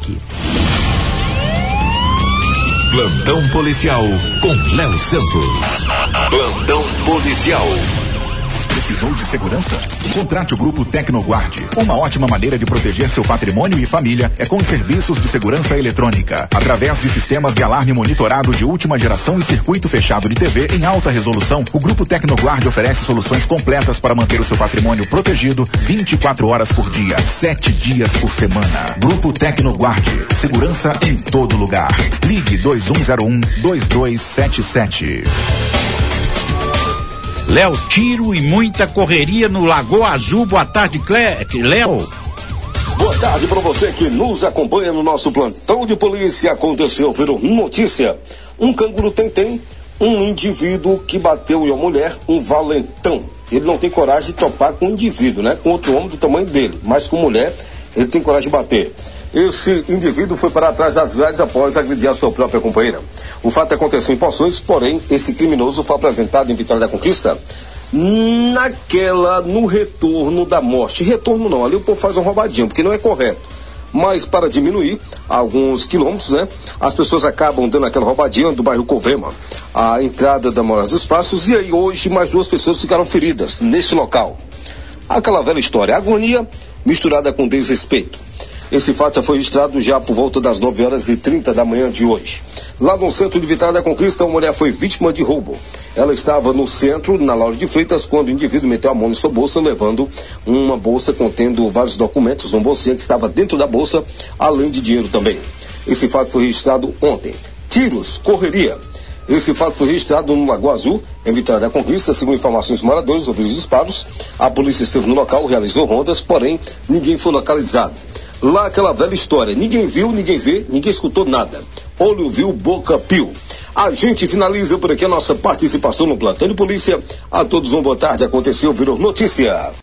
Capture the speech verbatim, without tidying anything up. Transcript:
aqui. Plantão policial com Léo Santos. Plantão policial. Precisou de segurança? Contrate o Grupo Tecnoguard. Uma ótima maneira de proteger seu patrimônio e família é com os serviços de segurança eletrônica. Através de sistemas de alarme monitorado de última geração e circuito fechado de T V em alta resolução, o Grupo Tecnoguard oferece soluções completas para manter o seu patrimônio protegido vinte e quatro horas por dia, sete dias por semana. Grupo Tecnoguard. Segurança em todo lugar. Ligue dois um zero um, dois dois sete sete. Léo, tiro e muita correria no Lagoa Azul. Boa tarde, Léo. Boa tarde para você que nos acompanha no nosso plantão de polícia. Aconteceu, virou notícia. Um canguru tem-tem, um indivíduo que bateu em uma mulher, um valentão. Ele não tem coragem de topar com um indivíduo, né? Com outro homem do tamanho dele, mas com mulher, ele tem coragem de bater. Esse indivíduo foi para trás das grades após agredir a sua própria companheira. O fato aconteceu em Poções, porém, esse criminoso foi apresentado em Vitória da Conquista naquela, no retorno da morte. Retorno não, ali o povo faz um roubadinho, porque não é correto. Mas para diminuir alguns quilômetros, né, as pessoas acabam dando aquela roubadinha do bairro Covema, a entrada da Moraes dos Passos, e aí hoje mais duas pessoas ficaram feridas neste local. Aquela velha história, agonia misturada com desrespeito. Esse fato já foi registrado já por volta das nove horas e trinta da manhã de hoje. Lá no centro de Vitória da Conquista, uma mulher foi vítima de roubo. Ela estava no centro, na Laura de Freitas, quando o indivíduo meteu a mão em sua bolsa, levando uma bolsa contendo vários documentos, uma bolsinha que estava dentro da bolsa, além de dinheiro também. Esse fato foi registrado ontem. Tiros, correria. Esse fato foi registrado no Lagoa Azul, em Vitória da Conquista. Segundo informações dos moradores, ouvidos disparos, a polícia esteve no local, realizou rondas, porém, ninguém foi localizado. Lá aquela velha história, ninguém viu, ninguém vê, ninguém escutou nada. Olho viu, boca piu. A gente finaliza por aqui a nossa participação no plantão de polícia. A todos uma boa tarde, aconteceu, virou notícia.